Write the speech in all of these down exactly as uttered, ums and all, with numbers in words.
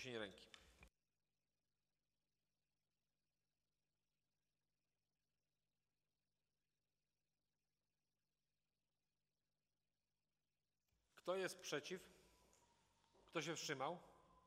podniesienie ręki. Kto jest przeciw? Kto się wstrzymał?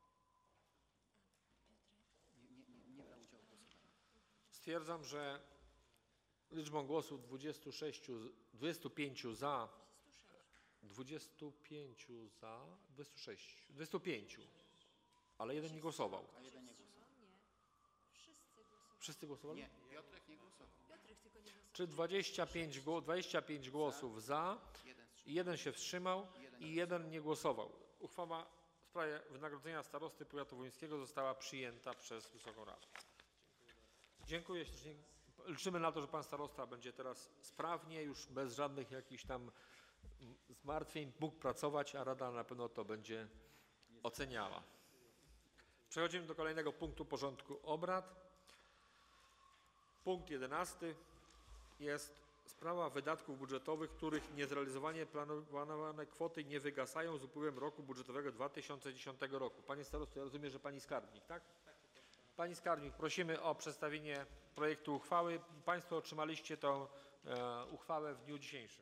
Nie, nie, nie brał udziału w głosowaniu. Stwierdzam, że liczbą głosów dwudziestu sześciu, dwudziestu pięciu za, dwudziestu pięciu za, dwudziestu sześciu, dwudziestu pięciu, ale jeden nie głosował. A jeden nie głosował. Wszyscy głosowali? Nie, Piotrek nie głosował. Czy dwadzieścia pięć, dwadzieścia pięć głosów za, jeden się wstrzymał i jeden nie głosował. Uchwała w sprawie wynagrodzenia starosty powiatu wołyńskiego została przyjęta przez Wysoką Radę. Dziękuję ślicznie. Liczymy na to, że pan starosta będzie teraz sprawnie, już bez żadnych jakichś tam zmartwień mógł pracować, a Rada na pewno to będzie oceniała. Przechodzimy do kolejnego punktu porządku obrad. Punkt jedenasty jest sprawa wydatków budżetowych, których niezrealizowanie planowane kwoty nie wygasają z upływem roku budżetowego dwa tysiące dziesiątego roku. Panie starosto, ja rozumiem, że pani skarbnik, tak? Pani skarbnik, prosimy o przedstawienie projektu uchwały. Państwo otrzymaliście tę e, uchwałę w dniu dzisiejszym.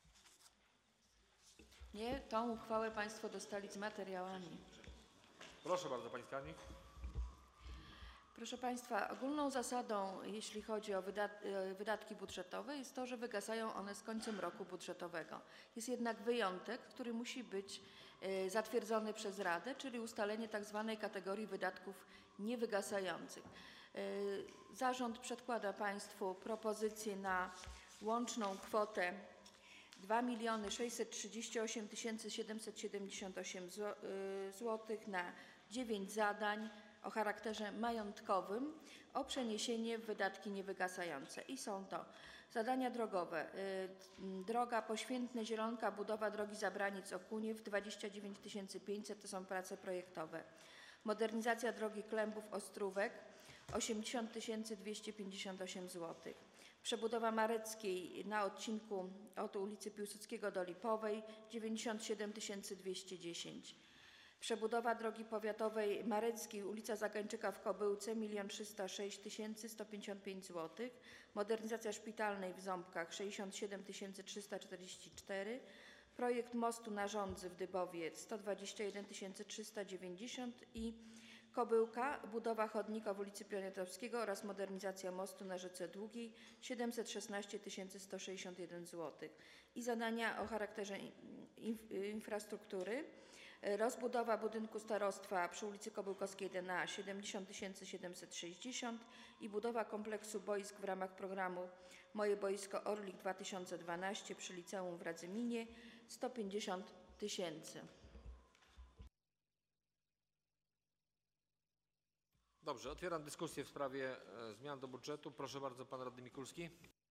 Nie, tą uchwałę Państwo dostali z materiałami. Proszę bardzo, pani skarbnik. Proszę Państwa, ogólną zasadą, jeśli chodzi o wydatki budżetowe, jest to, że wygasają one z końcem roku budżetowego. Jest jednak wyjątek, który musi być zatwierdzony przez Radę, czyli ustalenie tak zwanej kategorii wydatków niewygasających. Zarząd przedkłada Państwu propozycję na łączną kwotę dwa miliony sześćset trzydzieści osiem tysięcy siedemset siedemdziesiąt osiem złotych na dziewięć zadań o charakterze majątkowym o przeniesienie w wydatki niewygasające. I są to zadania drogowe. Droga Poświętne Zielonka, budowa drogi Zabraniec-Okuniew dwadzieścia dziewięć tysięcy pięćset, to są prace projektowe. Modernizacja drogi Klębów-Ostrówek osiemdziesiąt tysięcy dwieście pięćdziesiąt osiem złotych. Przebudowa Mareckiej na odcinku od ulicy Piłsudskiego do Lipowej dziewięćdziesiąt siedem tysięcy dwieście dziesięć. Przebudowa drogi powiatowej Mareckiej, ulica Zagańczyka w Kobyłce milion trzysta sześć tysięcy sto pięćdziesiąt pięć złotych. Modernizacja szpitalnej w Ząbkach sześćdziesiąt siedem tysięcy trzysta czterdzieści cztery. Projekt mostu na Żądzy w Dybowie sto dwadzieścia jeden tysięcy trzysta dziewięćdziesiąt i Kobyłka, budowa chodnika w ulicy Poniatowskiego oraz modernizacja mostu na rzece Długiej siedemset szesnaście tysięcy sto sześćdziesiąt jeden złotych. I zadania o charakterze inf infrastruktury. Rozbudowa budynku starostwa przy ulicy Kobyłkowskiej jeden A siedemdziesiąt tysięcy siedemset sześćdziesiąt i budowa kompleksu boisk w ramach programu Moje Boisko Orlik dwa tysiące dwanaście przy liceum w Radzyminie sto pięćdziesiąt tysięcy. Dobrze, otwieram dyskusję w sprawie e, zmian do budżetu. Proszę bardzo, pan radny Mikulski.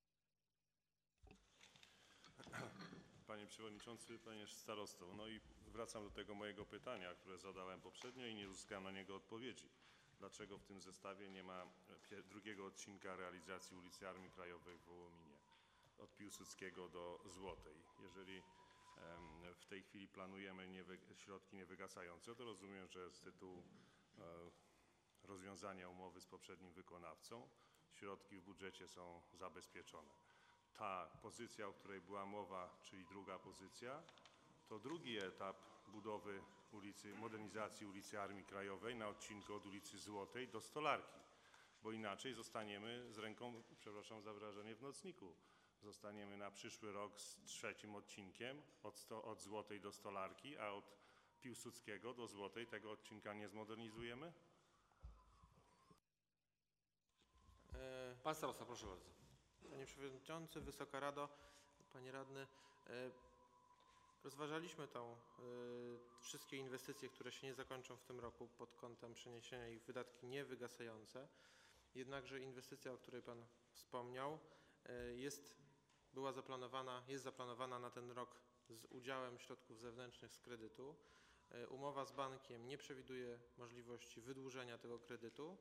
Panie Przewodniczący, Panie Starosto, no i wracam do tego mojego pytania, które zadałem poprzednio i nie uzyskałem na niego odpowiedzi. Dlaczego w tym zestawie nie ma drugiego odcinka realizacji ulicy Armii Krajowej w Wołominie od Piłsudskiego do Złotej? Jeżeli em, w tej chwili planujemy niewy, środki niewygasające, to rozumiem, że z tytułu e, rozwiązania umowy z poprzednim wykonawcą środki w budżecie są zabezpieczone. Ta pozycja, o której była mowa, czyli druga pozycja, to drugi etap budowy ulicy, modernizacji ulicy Armii Krajowej na odcinku od ulicy Złotej do Stolarki, bo inaczej zostaniemy z ręką, przepraszam za wrażenie, w nocniku. Zostaniemy na przyszły rok z trzecim odcinkiem od, sto, od Złotej do Stolarki, a od Piłsudskiego do Złotej tego odcinka nie zmodernizujemy? Pan starosta, proszę bardzo. Panie Przewodniczący, Wysoka Rado, Panie Radny, rozważaliśmy tą, wszystkie inwestycje, które się nie zakończą w tym roku pod kątem przeniesienia ich w wydatki niewygasające. Jednakże inwestycja, o której Pan wspomniał, jest, była zaplanowana, jest zaplanowana na ten rok z udziałem środków zewnętrznych z kredytu. Umowa z bankiem nie przewiduje możliwości wydłużenia tego kredytu,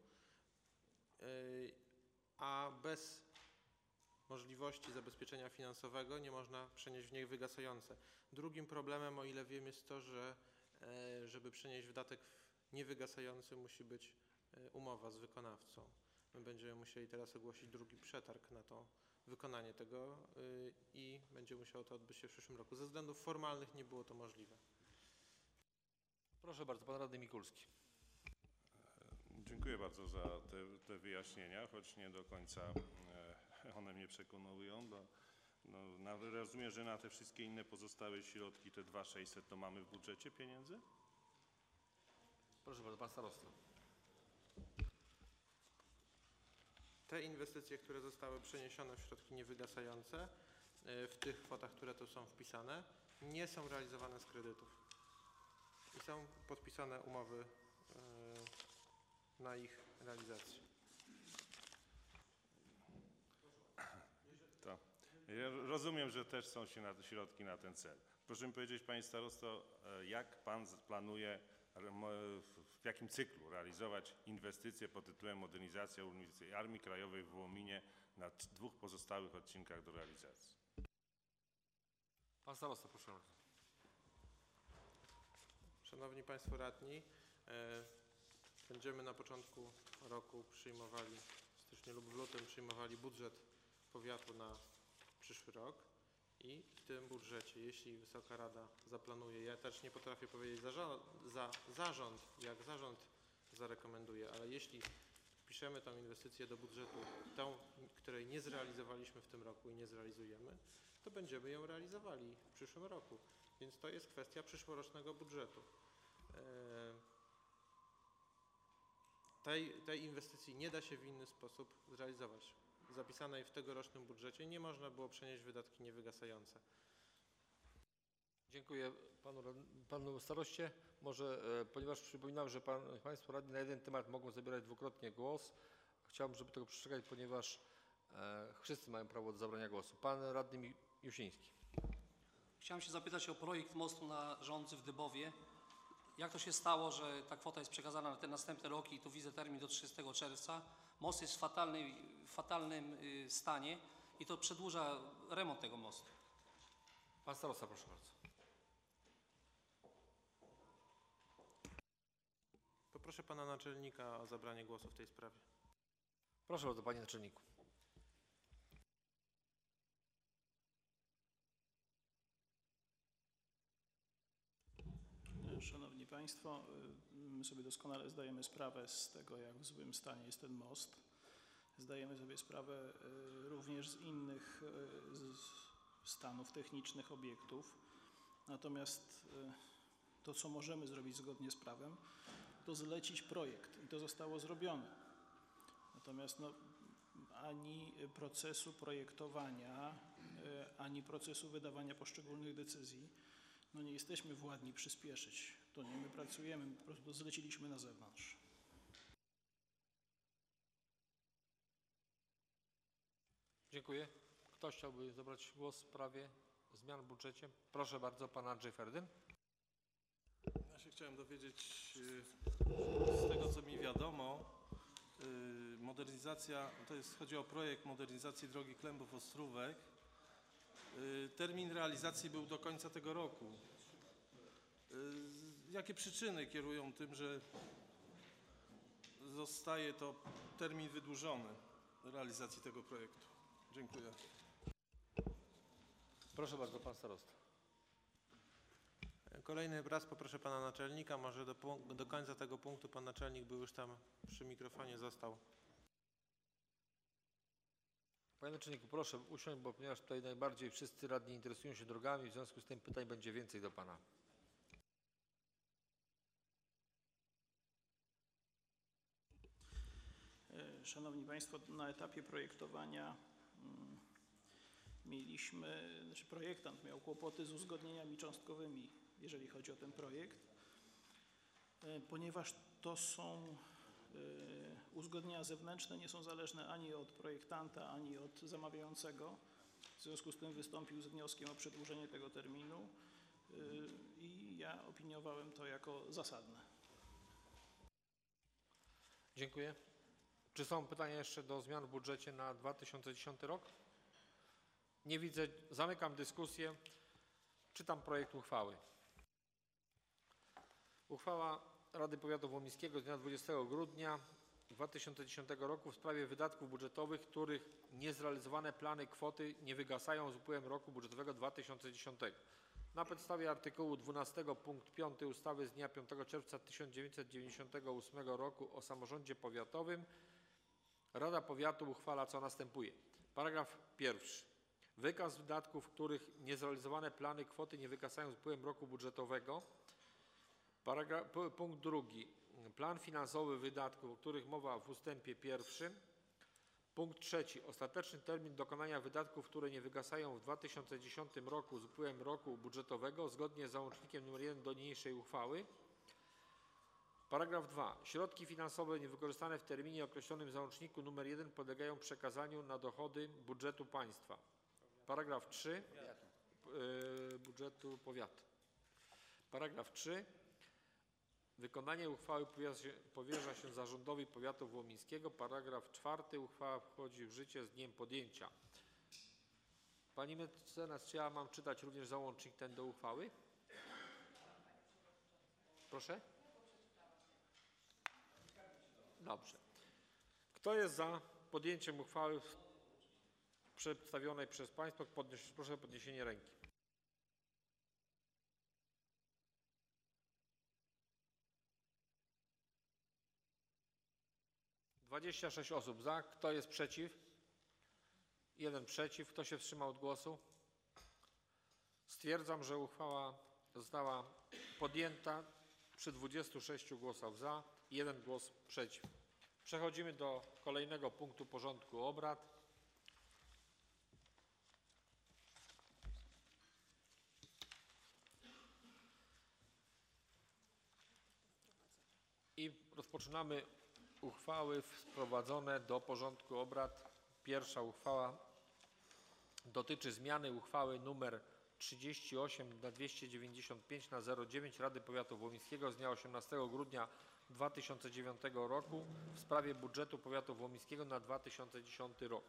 a bez możliwości zabezpieczenia finansowego nie można przenieść w nie wygasające. Drugim problemem, o ile wiem, jest to, że żeby przenieść wydatek niewygasający musi być e, umowa z wykonawcą. My będziemy musieli teraz ogłosić drugi przetarg na to wykonanie tego y, i będzie musiało to odbyć się w przyszłym roku. Ze względów formalnych nie było to możliwe. Proszę bardzo, pan radny Mikulski. Dziękuję bardzo za te, te wyjaśnienia, choć nie do końca e, one mnie przekonują, bo no, na, rozumiem, że na te wszystkie inne pozostałe środki, te dwa tysiące sześćset, to mamy w budżecie pieniędzy? Proszę bardzo, pan starosta. Te inwestycje, które zostały przeniesione w środki niewygasające, y, w tych kwotach, które tu są wpisane, nie są realizowane z kredytów. I są podpisane umowy y, na ich realizację. To. Ja rozumiem, że też są się na, środki na ten cel. Proszę mi powiedzieć, panie starosto, e, jak pan z- planuje, re- mo- w jakim cyklu realizować inwestycje pod tytułem modernizacja ulicy Armii Krajowej w Wołominie na t- dwóch pozostałych odcinkach do realizacji? Pan starosta, proszę bardzo. Szanowni Państwo Radni, e, będziemy na początku roku przyjmowali, w styczniu lub w lutym przyjmowali budżet powiatu na przyszły rok i w tym budżecie, jeśli Wysoka Rada zaplanuje, ja też nie potrafię powiedzieć za, ża- za zarząd, jak zarząd zarekomenduje, ale jeśli wpiszemy tą inwestycję do budżetu, tą, której nie zrealizowaliśmy w tym roku i nie zrealizujemy, to będziemy ją realizowali w przyszłym roku. Więc to jest kwestia przyszłorocznego budżetu. E, Tej, tej inwestycji nie da się w inny sposób zrealizować. Zapisanej w tegorocznym budżecie nie można było przenieść wydatki niewygasające. Dziękuję panu, rad- panu staroście. Może, e, ponieważ przypominam, że pan, państwo radni na jeden temat mogą zabierać dwukrotnie głos, chciałbym, żeby tego przestrzegać, ponieważ e, wszyscy mają prawo do zabrania głosu. Pan radny Mi- Jusiński. Chciałem się zapytać o projekt mostu na Żądzy w Dybowie. Jak to się stało, że ta kwota jest przekazana na ten następny rok i tu widzę termin do trzydziestego czerwca. Most jest w fatalnej, w fatalnym y, stanie i to przedłuża remont tego mostu. Pan starosta, proszę bardzo. Poproszę pana naczelnika o zabranie głosu w tej sprawie. Proszę bardzo, panie naczelniku. Szanowni Państwo, y, my sobie doskonale zdajemy sprawę z tego, jak w złym stanie jest ten most. Zdajemy sobie sprawę y, również z innych y, z stanów technicznych obiektów. Natomiast y, to, co możemy zrobić zgodnie z prawem, to zlecić projekt i to zostało zrobione. Natomiast no, ani procesu projektowania, y, ani procesu wydawania poszczególnych decyzji no nie jesteśmy władni przyspieszyć. To nie my pracujemy, my po prostu zleciliśmy na zewnątrz. Dziękuję. Ktoś chciałby zabrać głos w sprawie zmian w budżecie? Proszę bardzo, pan Andrzej Ferdyn. Ja się chciałem dowiedzieć, y, z tego co mi wiadomo, y, modernizacja, to jest, chodzi o projekt modernizacji drogi Klębów-Ostrówek. Y, Termin realizacji był do końca tego roku. Y, Jakie przyczyny kierują tym, że zostaje to termin wydłużony realizacji tego projektu? Dziękuję. Proszę bardzo, pan starosta. Kolejny raz poproszę pana naczelnika, może do, punk- do końca tego punktu pan naczelnik był już tam przy mikrofonie, został. Panie naczelniku, proszę usiąść, bo ponieważ tutaj najbardziej wszyscy radni interesują się drogami, w związku z tym pytań będzie więcej do pana. E, Szanowni Państwo, na etapie projektowania mm, mieliśmy, znaczy projektant miał kłopoty z uzgodnieniami cząstkowymi, jeżeli chodzi o ten projekt, e, ponieważ to są e, uzgodnienia zewnętrzne, nie są zależne ani od projektanta, ani od zamawiającego. W związku z tym wystąpił z wnioskiem o przedłużenie tego terminu e, i ja opiniowałem to jako zasadne. Dziękuję. Czy są pytania jeszcze do zmian w budżecie na dwa tysiące dziesiąty rok? Nie widzę. Zamykam dyskusję. Czytam projekt uchwały. Uchwała Rady Powiatu Wołyńskiego z dnia dwudziestego grudnia dwa tysiące dziesiątego roku w sprawie wydatków budżetowych, których niezrealizowane plany kwoty nie wygasają z upływem roku budżetowego dwa tysiące dziesiątego. Na podstawie artykułu dwunastego punkt piąty ustawy z dnia piątego czerwca tysiąc dziewięćset dziewięćdziesiątego ósmego roku o samorządzie powiatowym Rada Powiatu uchwala, co następuje. Paragraf pierwszy. Wykaz wydatków, których niezrealizowane plany kwoty nie wygasają z upływem roku budżetowego. Paragraf, punkt drugi. Plan finansowy wydatków, o których mowa w ustępie pierwszym. Punkt trzeci. Ostateczny termin dokonania wydatków, które nie wygasają w dwa tysiące dziesiątym roku z upływem roku budżetowego zgodnie z załącznikiem nr jeden do niniejszej uchwały. Paragraf dwa. Środki finansowe niewykorzystane w terminie określonym w załączniku nr jeden podlegają przekazaniu na dochody budżetu państwa. Paragraf trzy. Yy, budżetu powiatu. Paragraf trzy. Wykonanie uchwały powierza się, powierza się zarządowi powiatu wołyńskiego. Paragraf czwarty. Uchwała wchodzi w życie z dniem podjęcia. Pani mecenas, czy ja mam czytać również załącznik ten do uchwały? Proszę? Dobrze. Kto jest za podjęciem uchwały przedstawionej przez Państwa? Podnieś, proszę o podniesienie ręki. dwadzieścia sześć osób za. Kto jest przeciw? Jeden przeciw. Kto się wstrzymał od głosu? Stwierdzam, że uchwała została podjęta przy dwudziestu sześciu głosach za i jeden głos przeciw. Przechodzimy do kolejnego punktu porządku obrad. I rozpoczynamy uchwały wprowadzone do porządku obrad. Pierwsza uchwała dotyczy zmiany uchwały nr trzydzieści osiem na dwieście dziewięćdziesiąt pięć na zero dziewięć Rady Powiatu Wołyńskiego z dnia osiemnastego grudnia dwa tysiące dziewiątego roku w sprawie budżetu powiatu wołyńskiego na dwa tysiące dziesiąty rok.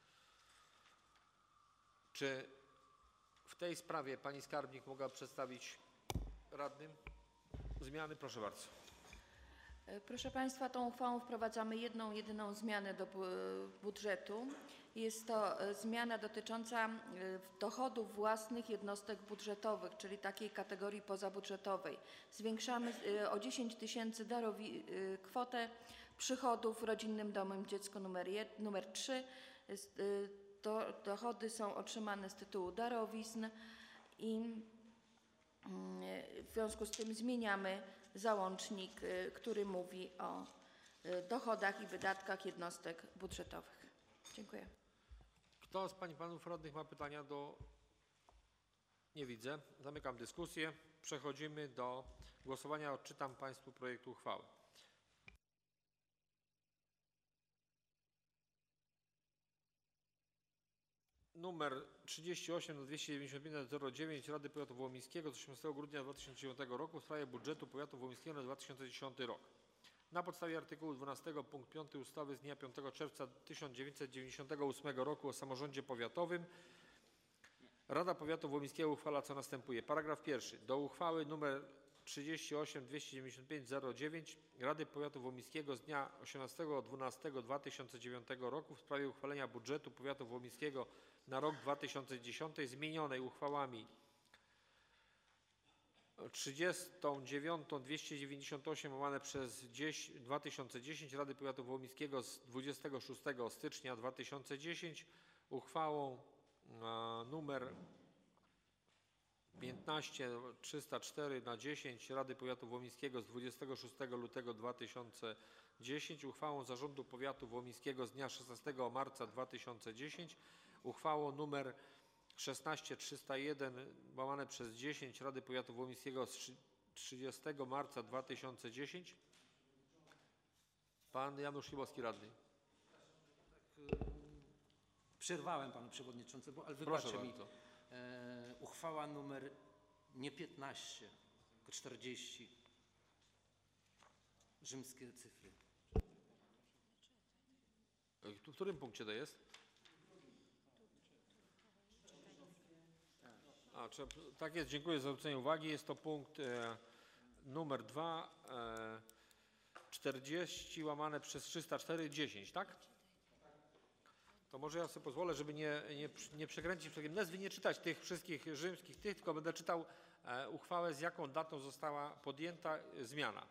Czy w tej sprawie pani skarbnik mogła przedstawić radnym zmiany? Proszę bardzo. Proszę Państwa, tą uchwałą wprowadzamy jedną, jedyną zmianę do budżetu. Jest to zmiana dotycząca dochodów własnych jednostek budżetowych, czyli takiej kategorii pozabudżetowej. Zwiększamy o dziesięć tysięcy kwotę przychodów rodzinnym domem dziecko numer, numer trzy. Do, dochody są otrzymane z tytułu darowizn i w związku z tym zmieniamy załącznik, który mówi o dochodach i wydatkach jednostek budżetowych. Dziękuję. Kto z pań i panów radnych ma pytania do... Nie widzę. Zamykam dyskusję. Przechodzimy do głosowania. Odczytam Państwu projekt uchwały. Numer trzydzieści osiem na dwieście dziewięćdziesiąt pięć na zero dziewięć Rady Powiatu Wołyńskiego z osiemnastego grudnia dwa tysiące dziewiątego roku w sprawie budżetu powiatu wołyńskiego na dwa tysiące dziesiąty rok. Na podstawie artykułu dwunastego punkt piąty ustawy z dnia piątego czerwca tysiąc dziewięćset dziewięćdziesiątego ósmego roku o samorządzie powiatowym Rada Powiatu Wołyńskiego uchwala, co następuje. Paragraf pierwszy. Do uchwały nr trzydzieści osiem na dwieście dziewięćdziesiąt pięć na zero dziewięć Rady Powiatu Wołyńskiego z dnia osiemnastego dwunastego dwa tysiące dziewiątego roku w sprawie uchwalenia budżetu powiatu wołyńskiego na rok dwa tysiące dziesiąty zmienionej uchwałami trzydziestą dziewiątą dwieście dziewięćdziesiąt osiem łamane przez dwa tysiące dziesięć Rady Powiatu Wołyńskiego z dwudziestego szóstego stycznia dwa tysiące dziesiątego, uchwałą numer piętnaście trzysta cztery na dziesięć Rady Powiatu Wołyńskiego z dwudziestego szóstego lutego dwa tysiące dziesiątego, uchwałą Zarządu Powiatu Wołyńskiego z dnia szesnastego marca dwa tysiące dziesiątego, uchwałą numer szesnaście trzysta jeden łamane przez dziesięć Rady Powiatu Wołyńskiego z trzydziestego marca dwa tysiące dziesiątego. Pan Janusz Chybowski, radny. Przerwałem panu przewodniczącemu, ale Proszę wybaczcie mi. bardzo. E, uchwała numer nie piętnaście, tylko czterdzieści. Rzymskie cyfry. W którym punkcie to jest? A, czy, tak jest, dziękuję za zwrócenie uwagi. Jest to punkt e, numer dwa, czterdzieści łamane przez trzysta cztery, dziesięć, tak? To może ja sobie pozwolę, żeby nie, nie, nie przekręcić nazwy, nie czytać tych wszystkich rzymskich, tych, tylko będę czytał e, uchwałę, z jaką datą została podjęta e, zmiana.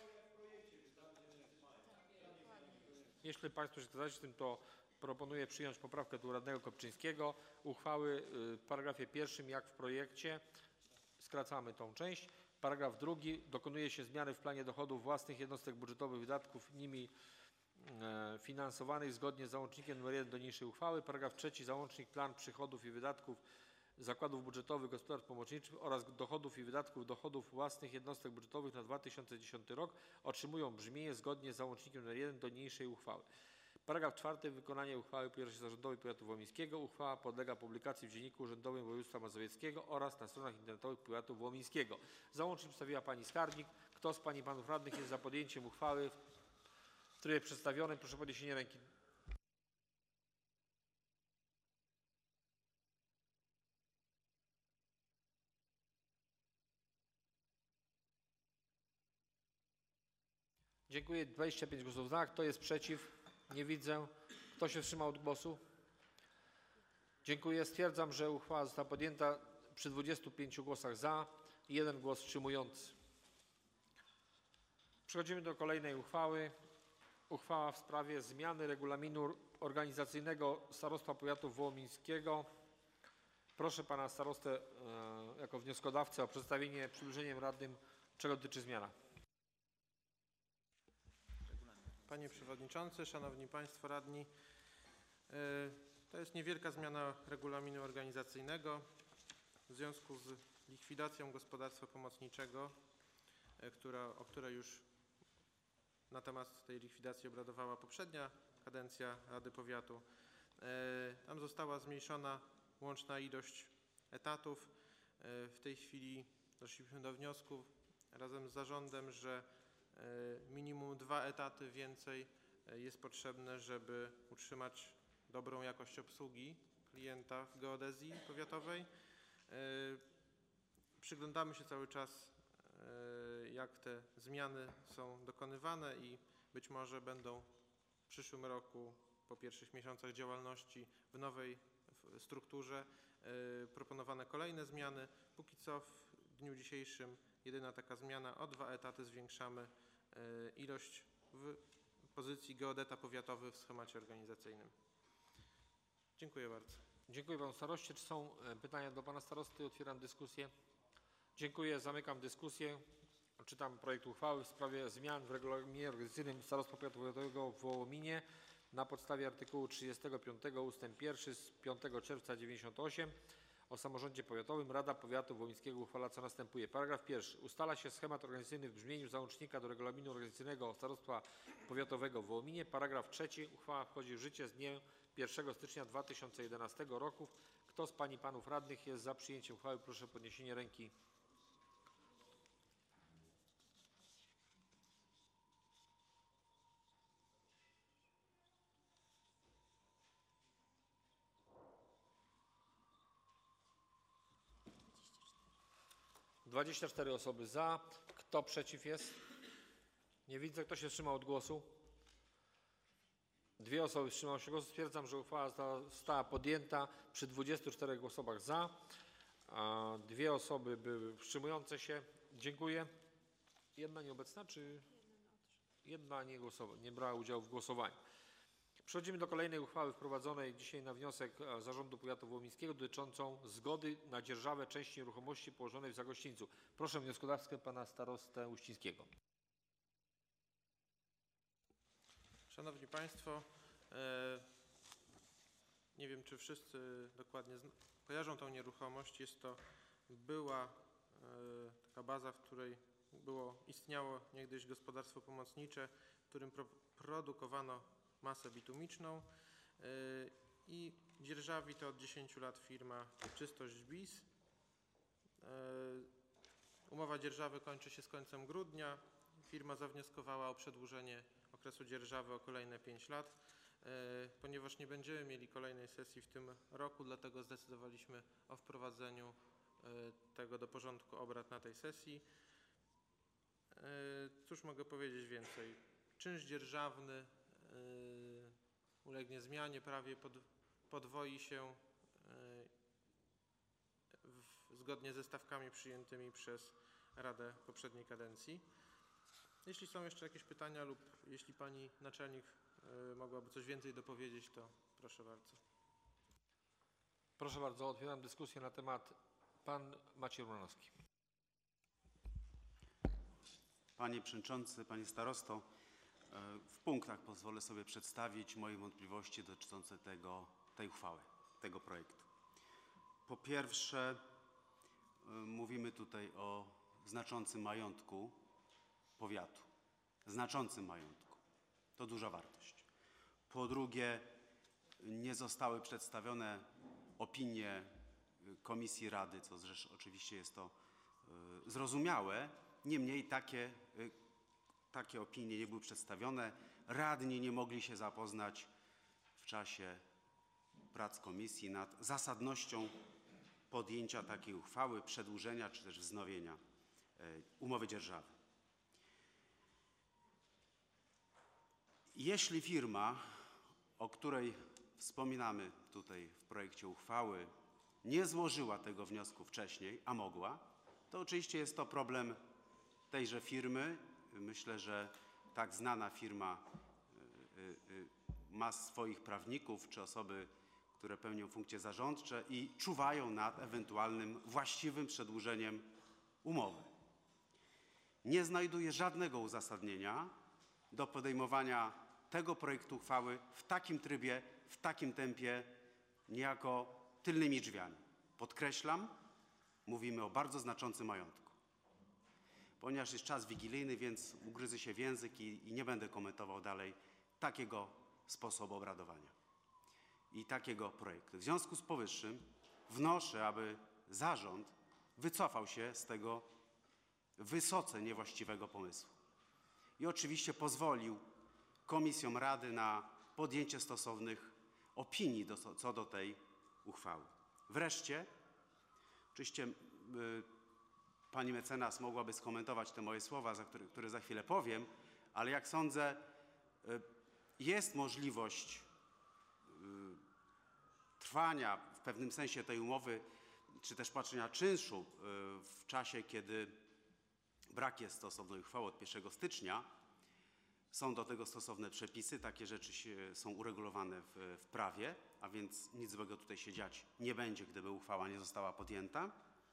Jeśli Państwo się zgadzacie z tym, to proponuję przyjąć poprawkę tu radnego Kopczyńskiego. Uchwały y, w paragrafie pierwszym, jak w projekcie, skracamy tą część. Paragraf drugi, dokonuje się zmiany w planie dochodów własnych jednostek budżetowych, wydatków nimi e, finansowanych zgodnie z załącznikiem nr jeden do niniejszej uchwały. Paragraf trzeci, załącznik plan przychodów i wydatków zakładów budżetowych gospodarstw pomocniczych oraz dochodów i wydatków dochodów własnych jednostek budżetowych na dwa tysiące dziesiąty rok otrzymują brzmienie zgodnie z załącznikiem nr jeden do niniejszej uchwały. Paragraf czwarty. Wykonanie uchwały powierza się zarządowi powiatu wołomińskiego. Uchwała podlega publikacji w Dzienniku Urzędowym Województwa Mazowieckiego oraz na stronach internetowych powiatu wołomińskiego. Załącznik przedstawiła Pani Skarbnik. Kto z Pań i Panów Radnych jest za podjęciem uchwały w trybie przedstawionym? Proszę o podniesienie ręki. Dziękuję. dwadzieścia pięć głosów za. Kto jest przeciw? Nie widzę. Kto się wstrzymał od głosu? Dziękuję. Stwierdzam, że uchwała została podjęta przy dwudziestu pięciu głosach za i jeden głos wstrzymujący. Przechodzimy do kolejnej uchwały. Uchwała w sprawie zmiany regulaminu organizacyjnego Starostwa Powiatu Wołomińskiego. Proszę Pana Starostę e, jako wnioskodawcę o przedstawienie przybliżeniem radnym, czego dotyczy zmiana. Panie Przewodniczący, Szanowni Państwo Radni, to jest niewielka zmiana regulaminu organizacyjnego w związku z likwidacją gospodarstwa pomocniczego, która, o której już na temat tej likwidacji obradowała poprzednia kadencja Rady Powiatu. Tam została zmniejszona łączna ilość etatów. W tej chwili doszliśmy do wniosku razem z zarządem, że minimum dwa etaty więcej jest potrzebne, żeby utrzymać dobrą jakość obsługi klienta w geodezji powiatowej. Przyglądamy się cały czas, jak te zmiany są dokonywane i być może będą w przyszłym roku, po pierwszych miesiącach działalności w nowej strukturze proponowane kolejne zmiany. Póki co w dniu dzisiejszym jedyna taka zmiana, o dwa etaty zwiększamy ilość w pozycji geodeta powiatowy w schemacie organizacyjnym. Dziękuję bardzo. Dziękuję Panu Staroście. Czy są pytania do Pana Starosty? Otwieram dyskusję. Dziękuję. Zamykam dyskusję. Czytam projekt uchwały w sprawie zmian w regulaminie organizacyjnym Starostwa Powiatowego w Wołominie na podstawie artykułu trzydziestego piątego ustęp pierwszy z piątego czerwca dziewięćdziesiątego ósmego o samorządzie powiatowym. Rada Powiatu Wołomińskiego uchwala, co następuje. Paragraf pierwszy. Ustala się schemat organizacyjny w brzmieniu załącznika do regulaminu organizacyjnego Starostwa Powiatowego w Wołominie. Paragraf trzeci. Uchwała wchodzi w życie z dniem pierwszego stycznia dwa tysiące jedenastego roku. Kto z Pań i Panów Radnych jest za przyjęciem uchwały? Proszę o podniesienie ręki. dwadzieścia cztery osoby za. Kto przeciw jest? Nie widzę. Kto się wstrzymał od głosu? Dwie osoby wstrzymały się głosu. Stwierdzam, że uchwała została podjęta przy dwudziestu czterech osobach za. A dwie osoby były wstrzymujące się. Dziękuję. Jedna nieobecna, czy jedna nie głosowała, nie brała udziału w głosowaniu. Przechodzimy do kolejnej uchwały wprowadzonej dzisiaj na wniosek Zarządu Powiatu Wołomińskiego dotyczącą zgody na dzierżawę części nieruchomości położonej w Zagościńcu. Proszę wnioskodawcę Pana Starostę Uścińskiego. Szanowni Państwo, e, nie wiem, czy wszyscy dokładnie kojarzą tą nieruchomość. Jest to była e, taka baza, w której było, istniało niegdyś gospodarstwo pomocnicze, w którym pro, produkowano masę bitumiczną e, i dzierżawi to od dziesięciu lat firma Czystość B I S. E, umowa dzierżawy kończy się z końcem grudnia. Firma zawnioskowała o przedłużenie okresu dzierżawy o kolejne pięć lat. Ponieważ nie będziemy mieli kolejnej sesji w tym roku, dlatego zdecydowaliśmy o wprowadzeniu tego do porządku obrad na tej sesji. Cóż mogę powiedzieć więcej? Czynsz dzierżawny ulegnie zmianie, prawie pod, podwoi się w, zgodnie ze stawkami przyjętymi przez Radę poprzedniej kadencji. Jeśli są jeszcze jakieś pytania lub jeśli pani naczelnik mogłaby coś więcej dopowiedzieć, to proszę bardzo. Proszę bardzo, otwieram dyskusję na temat. Pan Maciej Romanowski. Panie Przewodniczący, Panie Starosto, w punktach pozwolę sobie przedstawić moje wątpliwości dotyczące tego, tej uchwały, tego projektu. Po pierwsze, mówimy tutaj o znaczącym majątku powiatu. Znaczącym majątku. To duża wartość. Po drugie, nie zostały przedstawione opinie Komisji Rady, co zresztą oczywiście jest to zrozumiałe. Niemniej takie, takie opinie nie były przedstawione. Radni nie mogli się zapoznać w czasie prac komisji nad zasadnością podjęcia takiej uchwały, przedłużenia czy też wznowienia umowy dzierżawy. Jeśli firma, o której wspominamy tutaj w projekcie uchwały, nie złożyła tego wniosku wcześniej, a mogła, to oczywiście jest to problem tejże firmy. Myślę, że tak znana firma ma swoich prawników czy osoby, które pełnią funkcje zarządcze i czuwają nad ewentualnym właściwym przedłużeniem umowy. Nie znajduję żadnego uzasadnienia do podejmowania tego projektu uchwały w takim trybie, w takim tempie, niejako tylnymi drzwiami. Podkreślam, mówimy o bardzo znaczącym majątku. Ponieważ jest czas wigilijny, więc ugryzę się w język i, i nie będę komentował dalej takiego sposobu obradowania i takiego projektu. W związku z powyższym wnoszę, aby zarząd wycofał się z tego wysoce niewłaściwego pomysłu i oczywiście pozwolił komisjom Rady na podjęcie stosownych opinii do, co do tej uchwały. Wreszcie, oczywiście yy, pani mecenas mogłaby skomentować te moje słowa, za które, które za chwilę powiem, ale jak sądzę, yy, jest możliwość yy, trwania w pewnym sensie tej umowy, czy też płacenia czynszu yy, w czasie, kiedy brak jest stosownej uchwały od pierwszego stycznia. Są do tego stosowne przepisy, takie rzeczy się, są uregulowane w, w prawie, a więc nic złego tutaj się dziać nie będzie, gdyby uchwała nie została podjęta.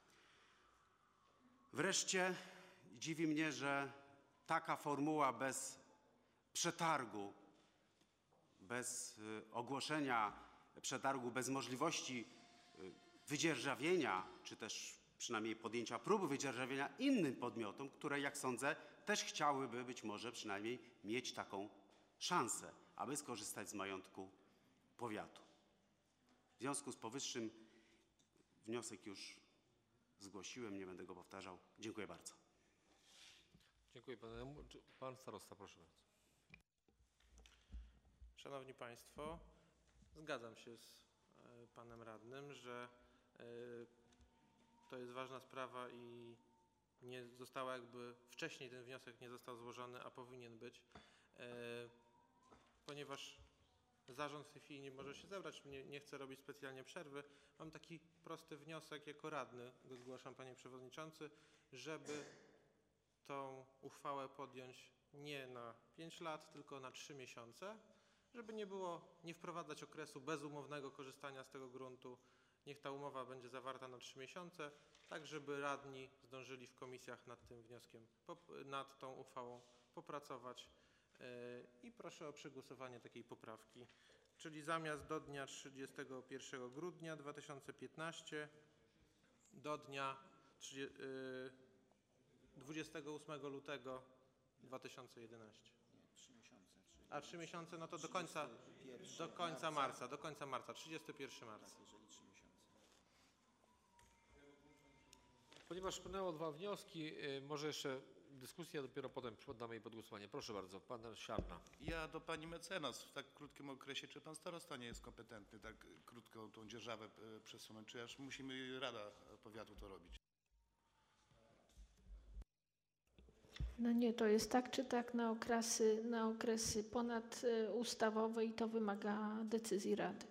Wreszcie dziwi mnie, że taka formuła bez przetargu, bez y, ogłoszenia przetargu, bez możliwości y, wydzierżawienia, czy też przynajmniej podjęcia próby wydzierżawienia innym podmiotom, które, jak sądzę, też chciałyby być może przynajmniej mieć taką szansę, aby skorzystać z majątku powiatu. W związku z powyższym wniosek już zgłosiłem, nie będę go powtarzał. Dziękuję bardzo. Dziękuję panu. Pan starosta, proszę bardzo. Szanowni Państwo, zgadzam się z panem radnym, że to jest ważna sprawa i nie została jakby, wcześniej ten wniosek nie został złożony, a powinien być, ponieważ zarząd w tej chwili nie może się zebrać, nie, nie chce robić specjalnie przerwy. Mam taki prosty wniosek jako radny, go zgłaszam, panie przewodniczący, żeby tą uchwałę podjąć nie na pięć lat, tylko na trzy miesiące, żeby nie było, nie wprowadzać okresu bezumownego korzystania z tego gruntu. Niech ta umowa będzie zawarta na trzy miesiące, tak żeby radni zdążyli w komisjach nad tym wnioskiem, nad tą uchwałą popracować. I proszę o przegłosowanie takiej poprawki, czyli zamiast do dnia trzydziestego pierwszego grudnia dwa tysiące piętnastego do dnia dwudziestego ósmego lutego dwa tysiące jedenastego. A trzy miesiące, no to do końca, do końca marca, do końca marca, trzydziestego pierwszego marca. Ponieważ wpłynęło dwa wnioski, może jeszcze dyskusja, dopiero potem poddamy jej pod głosowanie. Proszę bardzo, pan Siarna. Ja do pani mecenas w tak krótkim okresie, czy pan starosta nie jest kompetentny tak krótko tą dzierżawę przesunąć, czy aż musimy Rada Powiatu to robić? No nie, to jest tak czy tak na okresy, na okresy ponadustawowe i to wymaga decyzji Rady.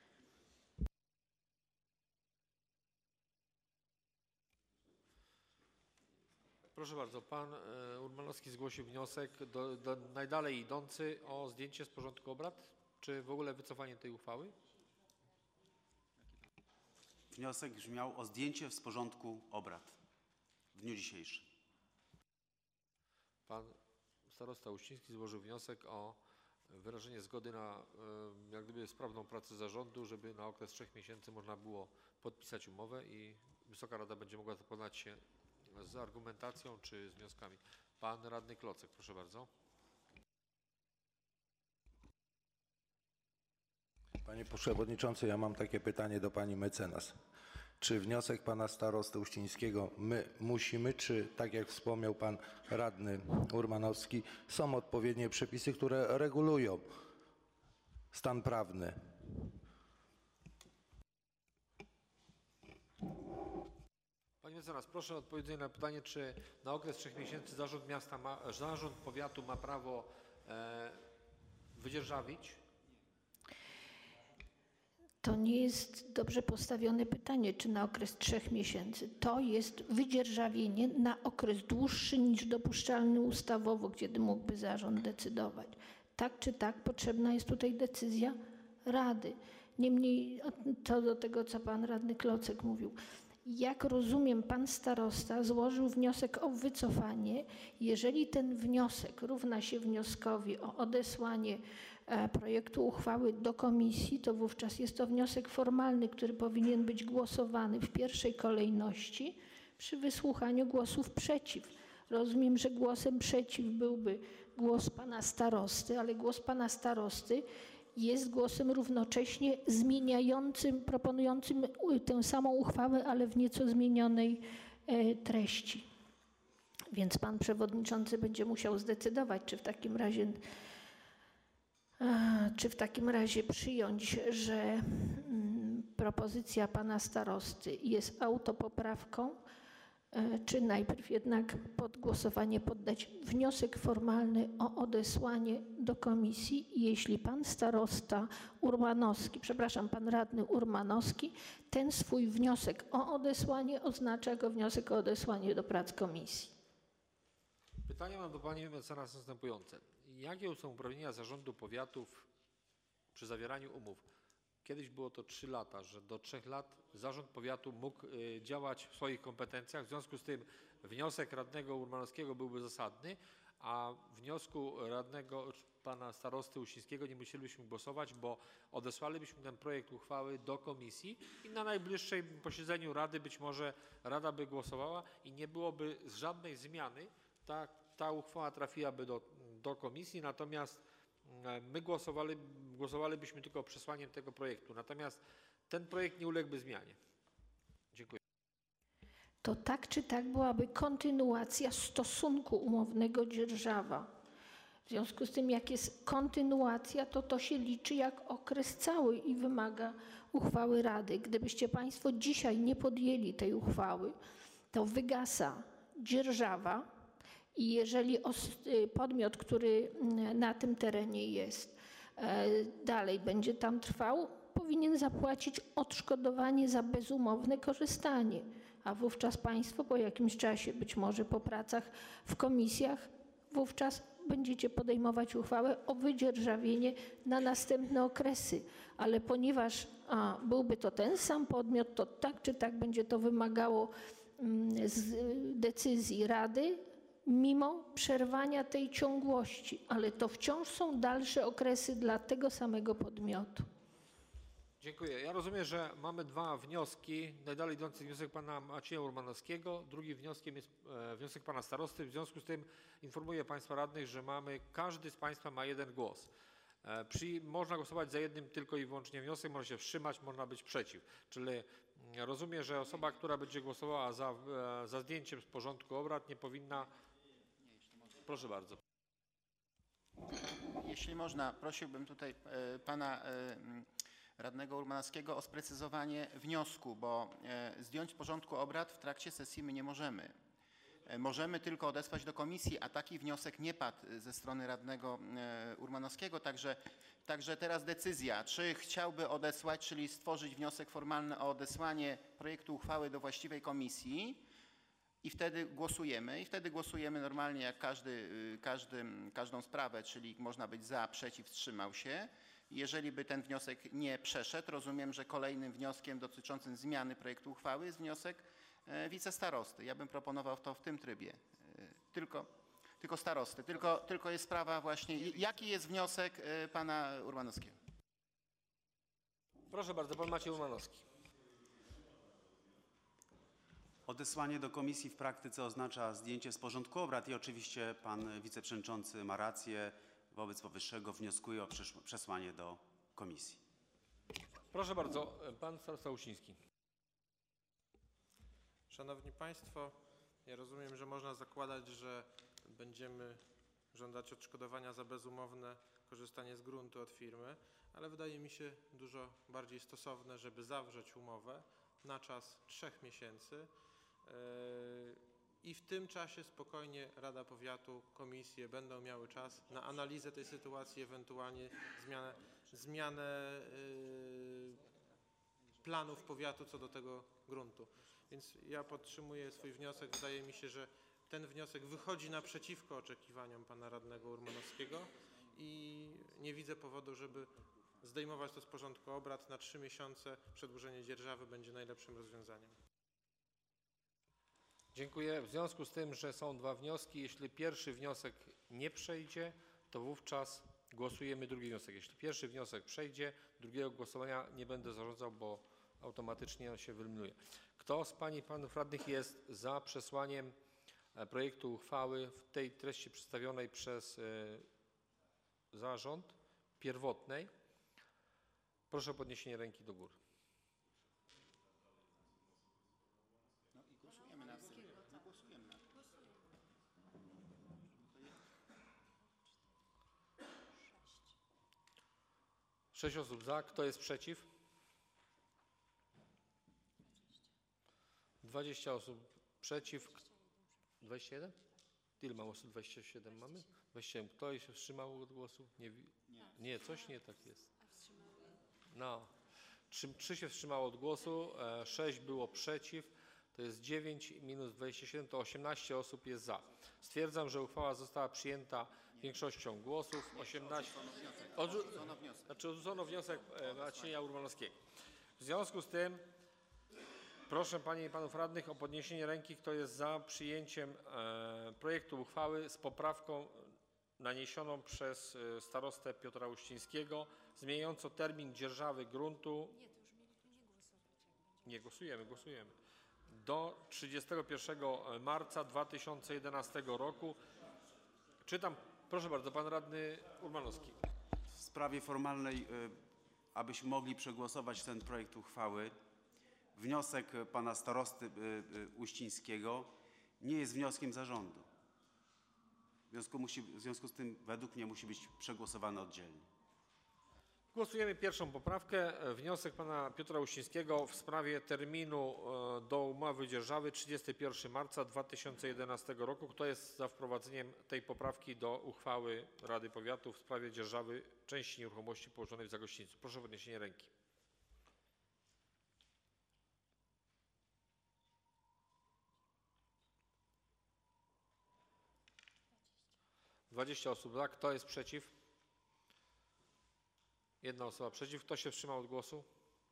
Proszę bardzo, pan e, Urmanowski zgłosił wniosek do, do najdalej idący o zdjęcie z porządku obrad, czy w ogóle wycofanie tej uchwały? Wniosek brzmiał o zdjęcie z porządku obrad w dniu dzisiejszym. Pan starosta Uściński złożył wniosek o wyrażenie zgody na e, jak gdyby sprawną pracę zarządu, żeby na okres trzech miesięcy można było podpisać umowę i Wysoka Rada będzie mogła zapoznać się z argumentacją czy z wnioskami. Pan radny Klocek, proszę bardzo. Panie Przewodniczący, ja mam takie pytanie do Pani mecenas. Czy wniosek Pana starosty Uścińskiego my musimy, czy tak jak wspomniał Pan radny Urmanowski, są odpowiednie przepisy, które regulują stan prawny? Panie mecenas, proszę o odpowiedzenie na pytanie, czy na okres trzech miesięcy zarząd miasta, ma, zarząd powiatu ma prawo e, wydzierżawić? To nie jest dobrze postawione pytanie, czy na okres trzech miesięcy. To jest wydzierżawienie na okres dłuższy niż dopuszczalny ustawowo, kiedy mógłby zarząd decydować. Tak czy tak potrzebna jest tutaj decyzja Rady. Niemniej to do tego, co pan radny Klocek mówił. Jak rozumiem, pan starosta złożył wniosek o wycofanie. Jeżeli ten wniosek równa się wnioskowi o odesłanie projektu uchwały do komisji, to wówczas jest to wniosek formalny, który powinien być głosowany w pierwszej kolejności przy wysłuchaniu głosów przeciw. Rozumiem, że głosem przeciw byłby głos pana starosty, ale głos pana starosty jest głosem równocześnie zmieniającym, proponującym tę samą uchwałę, ale w nieco zmienionej treści. Więc pan przewodniczący będzie musiał zdecydować, czy w takim razie Czy w takim razie przyjąć, że propozycja pana starosty jest autopoprawką, czy najpierw jednak pod głosowanie poddać wniosek formalny o odesłanie do komisji? Jeśli pan starosta Urmanowski, przepraszam, pan radny Urmanowski, ten swój wniosek o odesłanie oznacza go wniosek o odesłanie do prac komisji. Pytanie mam do pani mecenas następujące. Jakie są uprawnienia zarządu powiatów przy zawieraniu umów? Kiedyś było to trzy lata, że do trzech lat zarząd powiatu mógł y, działać w swoich kompetencjach. W związku z tym wniosek radnego Urmanowskiego byłby zasadny, a wniosku radnego pana starosty Uścińskiego nie musielibyśmy głosować, bo odesłalibyśmy ten projekt uchwały do komisji i na najbliższym posiedzeniu Rady być może Rada by głosowała i nie byłoby żadnej zmiany. Ta, ta uchwała trafiłaby do, do komisji, natomiast my głosowali, głosowalibyśmy tylko przesłaniem tego projektu. Natomiast ten projekt nie uległby zmianie. Dziękuję. To tak czy tak byłaby kontynuacja stosunku umownego dzierżawa. W związku z tym, jak jest kontynuacja, to to się liczy jak okres cały i wymaga uchwały Rady. Gdybyście państwo dzisiaj nie podjęli tej uchwały, to wygasa dzierżawa i jeżeli podmiot, który na tym terenie jest, dalej będzie tam trwał, powinien zapłacić odszkodowanie za bezumowne korzystanie, a wówczas państwo po jakimś czasie, być może po pracach w komisjach, wówczas będziecie podejmować uchwałę o wydzierżawienie na następne okresy. Ale ponieważ a, byłby to ten sam podmiot, to tak czy tak będzie to wymagało mm, z, decyzji Rady, mimo przerwania tej ciągłości, ale to wciąż są dalsze okresy dla tego samego podmiotu. Dziękuję. Ja rozumiem, że mamy dwa wnioski. Najdalej idący wniosek pana Macieja Urmanowskiego. Drugim wnioskiem jest e, wniosek pana starosty. W związku z tym informuję państwa radnych, że mamy, każdy z państwa ma jeden głos. E, przy, można głosować za jednym tylko i wyłącznie wniosek, można się wstrzymać, można być przeciw. Czyli rozumiem, że osoba, która będzie głosowała za, e, za zdjęciem z porządku obrad, nie powinna... Proszę bardzo. Jeśli można, prosiłbym tutaj e, pana e, radnego Urmanowskiego o sprecyzowanie wniosku, bo e, zdjąć z porządku obrad w trakcie sesji my nie możemy. E, Możemy tylko odesłać do komisji, a taki wniosek nie padł ze strony radnego e, Urmanowskiego, także, także teraz decyzja, czy chciałby odesłać, czyli stworzyć wniosek formalny o odesłanie projektu uchwały do właściwej komisji i wtedy głosujemy. I wtedy głosujemy normalnie jak każdy, każdy, każdą sprawę, czyli można być za, przeciw, wstrzymał się. Jeżeli by ten wniosek nie przeszedł, rozumiem, że kolejnym wnioskiem dotyczącym zmiany projektu uchwały jest wniosek e, wicestarosty. Ja bym proponował to w tym trybie. E, tylko, tylko starosty. Tylko, tylko jest sprawa właśnie, jaki jest wniosek e, pana Urmanowskiego. Proszę bardzo, pan Maciej Urmanowski. Odesłanie do komisji w praktyce oznacza zdjęcie z porządku obrad i oczywiście pan wiceprzewodniczący ma rację. Wobec powyższego wnioskuję o przesłanie do komisji. Proszę bardzo, pan starosta Uściński. Szanowni Państwo, ja rozumiem, że można zakładać, że będziemy żądać odszkodowania za bezumowne korzystanie z gruntu od firmy, ale wydaje mi się dużo bardziej stosowne, żeby zawrzeć umowę na czas trzech miesięcy yy, i w tym czasie spokojnie Rada Powiatu, komisje będą miały czas na analizę tej sytuacji, ewentualnie zmianę, zmianę yy, planów powiatu co do tego gruntu. Więc ja podtrzymuję swój wniosek. Wydaje mi się, że ten wniosek wychodzi naprzeciwko oczekiwaniom pana radnego Urmanowskiego i nie widzę powodu, żeby zdejmować to z porządku obrad. Na trzy miesiące przedłużenie dzierżawy będzie najlepszym rozwiązaniem. Dziękuję. W związku z tym, że są dwa wnioski, jeśli pierwszy wniosek nie przejdzie, to wówczas głosujemy drugi wniosek. Jeśli pierwszy wniosek przejdzie, drugiego głosowania nie będę zarządzał, bo automatycznie on się wyeliminuje. Kto z pań i panów radnych jest za przesłaniem projektu uchwały w tej treści przedstawionej przez zarząd pierwotnej? Proszę o podniesienie ręki do góry. No i głosujemy na to. No głosujemy na to. Sześć osób za. Kto jest przeciw? Dwadzieścia osób przeciw. Dwadzieścia jeden? Ile mam osób? Dwadzieścia siedem mamy? Dwadzieścia siedem. Kto się wstrzymał od głosu? Nie, nie, coś nie tak jest. No. Trzy, trzy się wstrzymało od głosu, e, sześć było przeciw, to jest dziewięć minus dwadzieścia siedem, to osiemnaście osób jest za. Stwierdzam, że uchwała została przyjęta większością głosów. osiemnaście. Odrzucono wniosek. Znaczy odrzucono wniosek e, Macieja Urmanowskiego. W związku z tym proszę panie i panów radnych o podniesienie ręki, kto jest za przyjęciem e, projektu uchwały z poprawką naniesioną przez e, starostę Piotra Uścińskiego, zmieniającą termin dzierżawy gruntu. Nie, głosujemy, głosujemy. Do trzydziestego pierwszego marca dwa tysiące jedenastego roku. Czytam, proszę bardzo, pan radny Urmanowski. W sprawie formalnej, abyśmy mogli przegłosować ten projekt uchwały, wniosek pana starosty Uścińskiego nie jest wnioskiem zarządu. W związku, musi, w związku z tym według mnie musi być przegłosowany oddzielnie. Głosujemy pierwszą poprawkę. Wniosek pana Piotra Uścińskiego w sprawie terminu do umowy dzierżawy trzydziestego pierwszego marca dwa tysiące jedenastego roku. Kto jest za wprowadzeniem tej poprawki do uchwały Rady Powiatu w sprawie dzierżawy części nieruchomości położonej w Zagościńcu? Proszę o podniesienie ręki. dwadzieścia osób za. Kto jest przeciw? Jedna osoba przeciw. Kto się wstrzymał od głosu?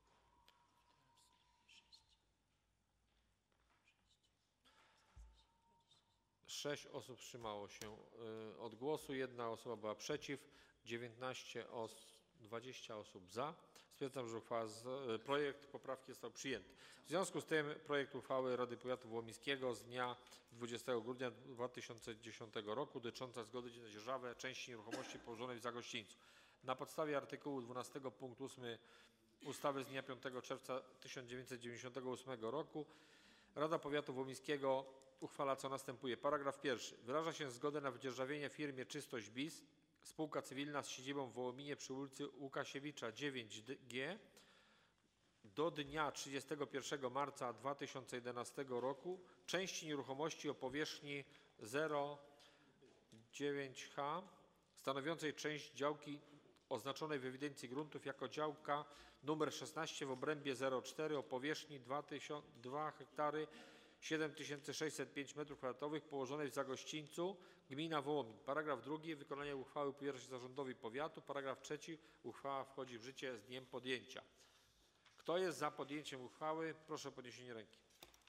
Sześć osób wstrzymało się od głosu. Jedna osoba była przeciw. dziewiętnaście osób, dwadzieścia osób za. Stwierdzam, że uchwała z, projekt poprawki został przyjęty. W związku z tym projekt uchwały Rady Powiatu Wołomińskiego z dnia dwudziestego grudnia dwa tysiące dziesiątego roku dotycząca zgody na dzierżawę części nieruchomości położonej w Zagościńcu. Na podstawie artykułu dwunastego punkt ósmy ustawy z dnia piątego czerwca tysiąc dziewięćset dziewięćdziesiątego ósmego roku Rada Powiatu Wołomińskiego uchwala co następuje. Paragraf pierwszy. Wyraża się zgodę na wydzierżawienie firmie Czystość B I S, spółka cywilna z siedzibą w Wołominie przy ulicy Łukasiewicza dziewięć G do dnia trzydziestego pierwszego marca dwa tysiące jedenastego roku części nieruchomości o powierzchni zero przecinek dziewięć ha stanowiącej część działki oznaczonej w ewidencji gruntów jako działka numer szesnaście w obrębie zero cztery o powierzchni dwa hektary siedem tysięcy sześćset pięć metrów kwadratowych położonej w Zagościńcu, gmina Wołomin. Paragraf drugi. Wykonanie uchwały powierza się zarządowi powiatu. Paragraf trzeci. Uchwała wchodzi w życie z dniem podjęcia. Kto jest za podjęciem uchwały? Proszę o podniesienie ręki.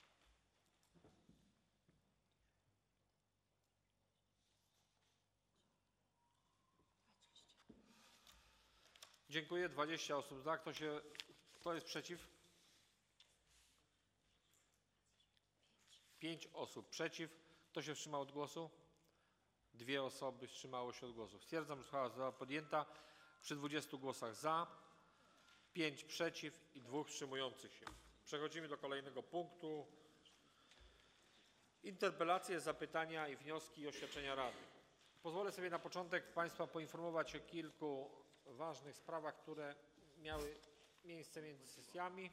Dziękuję. dwadzieścia osób za. Kto się, kto jest przeciw? pięć osób przeciw. Kto się wstrzymał od głosu? Dwie osoby wstrzymało się od głosu. Stwierdzam, że uchwała została podjęta przy dwudziestu głosach za, pięć przeciw i dwóch wstrzymujących się. Przechodzimy do kolejnego punktu. Interpelacje, zapytania i wnioski i oświadczenia Rady. Pozwolę sobie na początek Państwa poinformować o kilku ważnych sprawach, które miały miejsce między sesjami.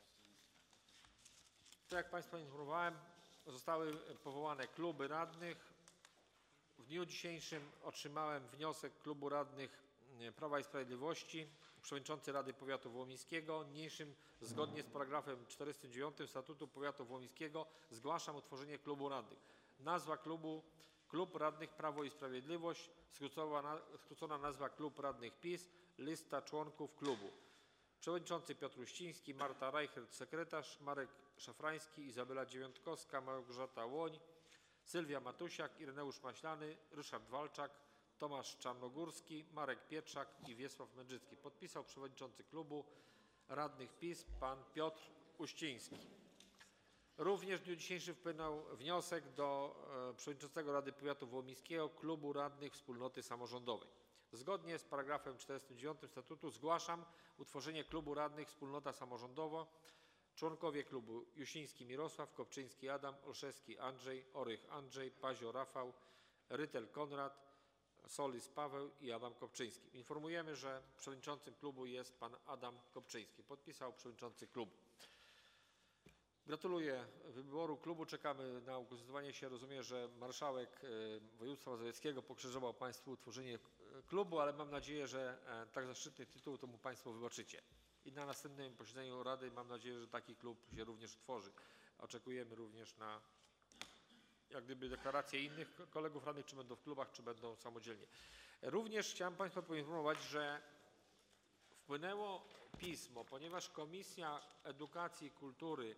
Tak jak Państwa informowałem, zostały powołane kluby radnych. W dniu dzisiejszym otrzymałem wniosek klubu radnych Prawa i Sprawiedliwości. Przewodniczący Rady Powiatu Wołomińskiego. Niniejszym zgodnie z paragrafem czterdziestym dziewiątym Statutu Powiatu Wołomińskiego zgłaszam utworzenie klubu radnych. Nazwa klubu Klub Radnych Prawo i Sprawiedliwość, skrócona, skrócona nazwa Klub Radnych PiS, lista członków klubu. Przewodniczący Piotr Uściński, Marta Reichert, sekretarz, Marek Szafrański, Izabela Dziewiątkowska, Małgorzata Łoń, Sylwia Matusiak, Ireneusz Maślany, Ryszard Walczak, Tomasz Czarnogórski, Marek Pietrzak i Wiesław Mędrzycki. Podpisał przewodniczący klubu radnych PiS pan Piotr Uściński. Również w dniu dzisiejszym wpłynął wniosek do e, przewodniczącego Rady Powiatu Wołomińskiego Klubu Radnych Wspólnoty Samorządowej. Zgodnie z paragrafem czterdziestym dziewiątym Statutu zgłaszam utworzenie Klubu Radnych Wspólnota Samorządowa. Członkowie klubu: Jusiński Mirosław, Kopczyński Adam, Olszewski Andrzej, Orych Andrzej, Pazio Rafał, Rytel Konrad, Solis Paweł i Adam Kopczyński. Informujemy, że przewodniczącym klubu jest pan Adam Kopczyński. Podpisał przewodniczący klubu. Gratuluję wyboru klubu. Czekamy na ukonstytuowanie się. Rozumiem, że marszałek województwa mazowieckiego pokrzyżował Państwu utworzenie klubu, ale mam nadzieję, że tak zaszczytny tytuł to mu Państwo wybaczycie. I na następnym posiedzeniu Rady mam nadzieję, że taki klub się również utworzy. Oczekujemy również na jak gdyby deklaracje innych kolegów radnych, czy będą w klubach, czy będą samodzielnie. Również chciałem Państwa poinformować, że wpłynęło pismo, ponieważ Komisja Edukacji i Kultury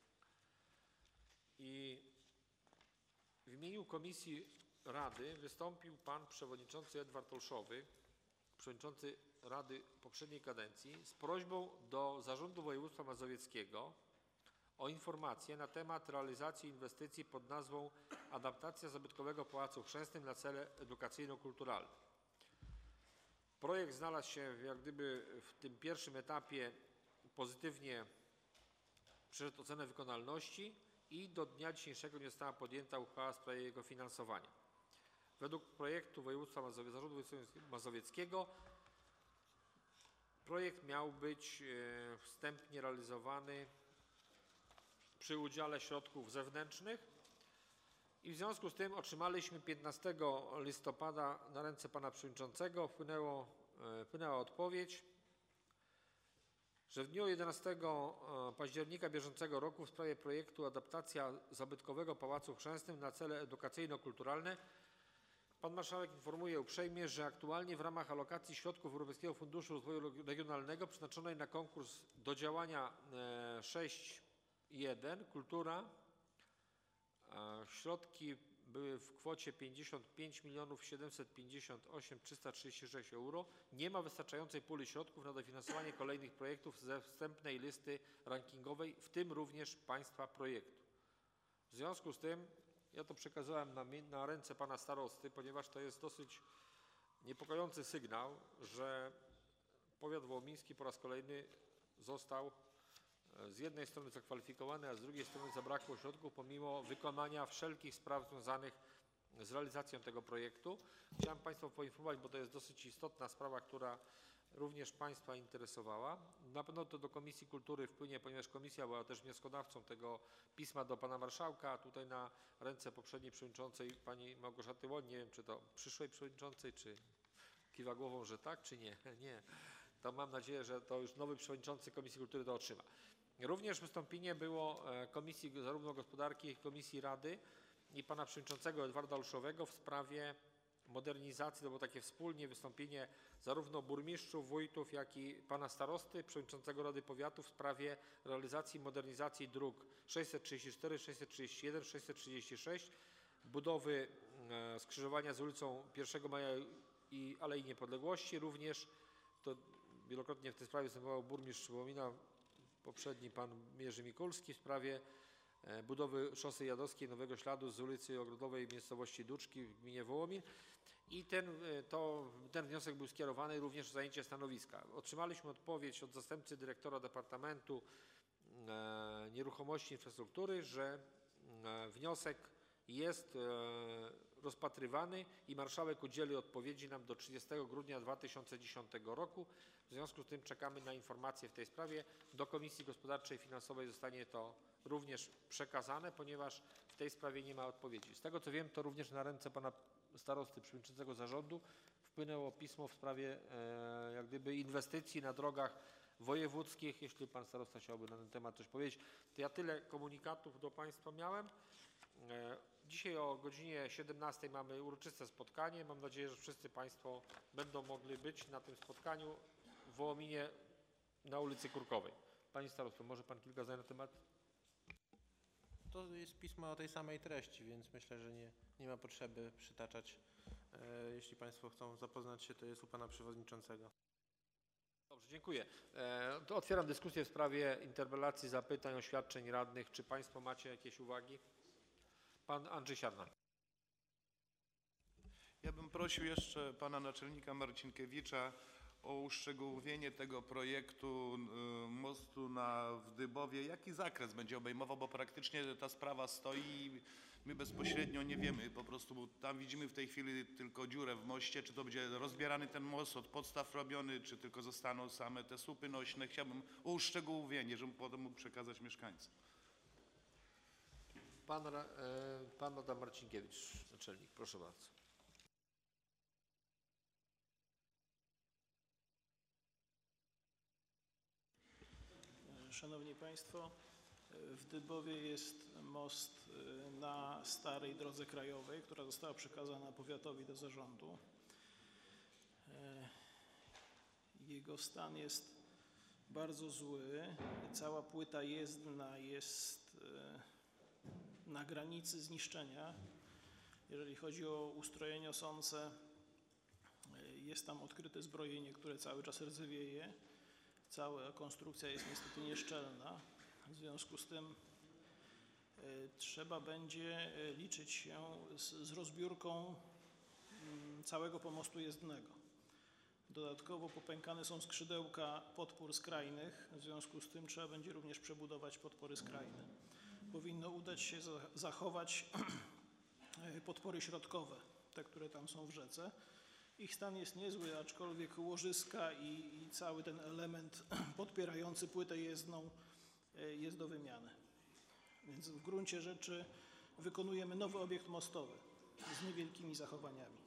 i w imieniu Komisji Rady wystąpił pan przewodniczący Edward Olszowy, przewodniczący Rady poprzedniej kadencji, z prośbą do Zarządu Województwa Mazowieckiego o informację na temat realizacji inwestycji pod nazwą adaptacja zabytkowego Pałacu Chrzęstnym na cele edukacyjno-kulturalne. Projekt znalazł się jak gdyby w tym pierwszym etapie pozytywnie, przeszedł ocenę wykonalności i do dnia dzisiejszego nie została podjęta uchwała w sprawie jego finansowania. Według projektu województwa Mazowie, Zarządu Województwa Mazowieckiego projekt miał być e, wstępnie realizowany przy udziale środków zewnętrznych i w związku z tym otrzymaliśmy piętnastego listopada na ręce pana przewodniczącego wpłynęło, e, wpłynęła odpowiedź, że w dniu jedenastego października bieżącego roku w sprawie projektu adaptacja zabytkowego Pałacu Chrzęstnym na cele edukacyjno-kulturalne pan marszałek informuje uprzejmie, że aktualnie w ramach alokacji środków Europejskiego Funduszu Rozwoju Regionalnego przeznaczonej na konkurs do działania sześć jeden Kultura środki były w kwocie pięćdziesiąt pięć milionów siedemset pięćdziesiąt osiem tysięcy trzysta trzydzieści sześć euro. Nie ma wystarczającej puli środków na dofinansowanie kolejnych projektów ze wstępnej listy rankingowej, w tym również państwa projektu. W związku z tym ja to przekazałem na, na ręce pana starosty, ponieważ to jest dosyć niepokojący sygnał, że powiat wołomiński po raz kolejny został z jednej strony zakwalifikowany, a z drugiej strony zabrakło środków pomimo wykonania wszelkich spraw związanych z realizacją tego projektu. Chciałem Państwa poinformować, bo to jest dosyć istotna sprawa, która również Państwa interesowała. Na pewno to do Komisji Kultury wpłynie, ponieważ Komisja była też wnioskodawcą tego pisma do Pana Marszałka. Tutaj na ręce poprzedniej przewodniczącej Pani Małgorzaty Łoń, nie wiem czy to przyszłej przewodniczącej, czy kiwa głową, że tak, czy nie. Nie. To mam nadzieję, że to już nowy przewodniczący Komisji Kultury to otrzyma. Również wystąpienie było Komisji zarówno Gospodarki, jak i Komisji Rady i Pana Przewodniczącego Edwarda Olszowego w sprawie modernizacji, to było takie wspólnie wystąpienie zarówno burmistrzów, wójtów, jak i Pana Starosty, Przewodniczącego Rady Powiatu w sprawie realizacji modernizacji dróg sześćset trzydzieści cztery, sześćset trzydzieści jeden, sześćset trzydzieści sześć, budowy skrzyżowania z ulicą pierwszego Maja i Alei Niepodległości. Również to wielokrotnie w tej sprawie występował burmistrz Wołomina, poprzedni pan Jerzy Mikulski w sprawie budowy szosy jadowskiej Nowego Śladu z ulicy Ogrodowej w miejscowości Duczki w gminie Wołomin. I ten, to, ten wniosek był skierowany również o zajęcie stanowiska. Otrzymaliśmy odpowiedź od zastępcy dyrektora Departamentu e, Nieruchomości i Infrastruktury, że e, wniosek jest e, rozpatrywany i marszałek udzieli odpowiedzi nam do trzydziestego grudnia dwa tysiące dziesiątego roku. W związku z tym czekamy na informacje w tej sprawie. Do Komisji Gospodarczej i Finansowej zostanie to również przekazane, ponieważ w tej sprawie nie ma odpowiedzi. Z tego co wiem, to również na ręce Pana Starosty Przewodniczącego Zarządu wpłynęło pismo w sprawie e, jak gdyby inwestycji na drogach wojewódzkich. Jeśli Pan Starosta chciałby na ten temat coś powiedzieć, to ja tyle komunikatów do Państwa miałem. E, dzisiaj o godzinie siedemnastej mamy uroczyste spotkanie. Mam nadzieję, że wszyscy Państwo będą mogli być na tym spotkaniu w Wołominie na ulicy Kurkowej. Panie Starosto, może Pan kilka zdań na temat? To jest pismo o tej samej treści, więc myślę, że nie, nie ma potrzeby przytaczać. E, jeśli Państwo chcą zapoznać się, to jest u Pana Przewodniczącego. Dobrze, dziękuję. E, to otwieram dyskusję w sprawie interpelacji, zapytań, oświadczeń radnych. Czy Państwo macie jakieś uwagi? Pan Andrzej Siarna. Ja bym prosił jeszcze pana naczelnika Marcinkiewicza o uszczegółowienie tego projektu y, mostu na w Dybowie. Jaki zakres będzie obejmował, bo praktycznie ta sprawa stoi i my bezpośrednio nie wiemy po prostu, bo tam widzimy w tej chwili tylko dziurę w moście, czy to będzie rozbierany ten most, od podstaw robiony, czy tylko zostaną same te słupy nośne. Chciałbym o uszczegółowienie, żebym potem mógł przekazać mieszkańcom. Pan, e, pan Adam Marcinkiewicz, naczelnik, proszę bardzo. Szanowni Państwo, w Dybowie jest most na starej drodze krajowej, która została przekazana powiatowi do zarządu. Jego stan jest bardzo zły. Cała płyta jezdna jest na granicy zniszczenia. Jeżeli chodzi o ustroje niosące, jest tam odkryte zbrojenie, które cały czas rdzewieje. Cała konstrukcja jest niestety nieszczelna. W związku z tym y, trzeba będzie liczyć się z, z rozbiórką y, całego pomostu jezdnego. Dodatkowo popękane są skrzydełka podpór skrajnych. W związku z tym trzeba będzie również przebudować podpory skrajne. Powinno udać się za, zachować podpory środkowe, te, które tam są w rzece. Ich stan jest niezły, aczkolwiek łożyska i, i cały ten element podpierający płytę jezdną jest do wymiany. Więc w gruncie rzeczy wykonujemy nowy obiekt mostowy z niewielkimi zachowaniami.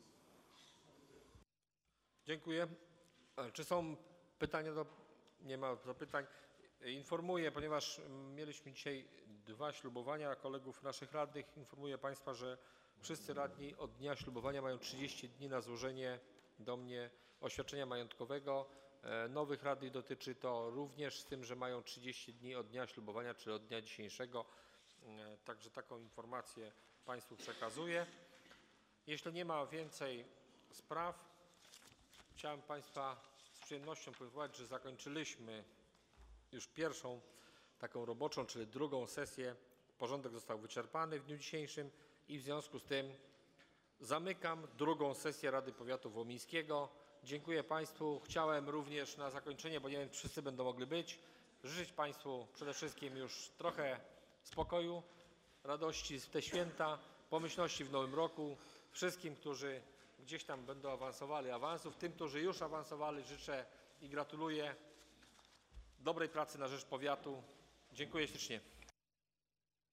Dziękuję. Czy są pytania? Do... Nie ma zapytań. Informuję, ponieważ mieliśmy dzisiaj dwa ślubowania kolegów naszych radnych. Informuję Państwa, że wszyscy radni od dnia ślubowania mają trzydzieści dni na złożenie do mnie oświadczenia majątkowego. Nowych radnych dotyczy to również z tym, że mają trzydzieści dni od dnia ślubowania, czy od dnia dzisiejszego. Także taką informację Państwu przekazuję. Jeśli nie ma więcej spraw, chciałem Państwa z przyjemnością poinformować, że zakończyliśmy już pierwszą taką roboczą, czyli drugą sesję. Porządek został wyczerpany w dniu dzisiejszym i w związku z tym zamykam drugą sesję Rady Powiatu Wołomińskiego. Dziękuję Państwu. Chciałem również na zakończenie, bo nie wiem, czy wszyscy będą mogli być, życzyć Państwu przede wszystkim już trochę spokoju, radości w te święta, pomyślności w nowym roku. Wszystkim, którzy gdzieś tam będą awansowali, awansów. Tym, którzy już awansowali, życzę i gratuluję dobrej pracy na rzecz powiatu. Dziękuję ślicznie.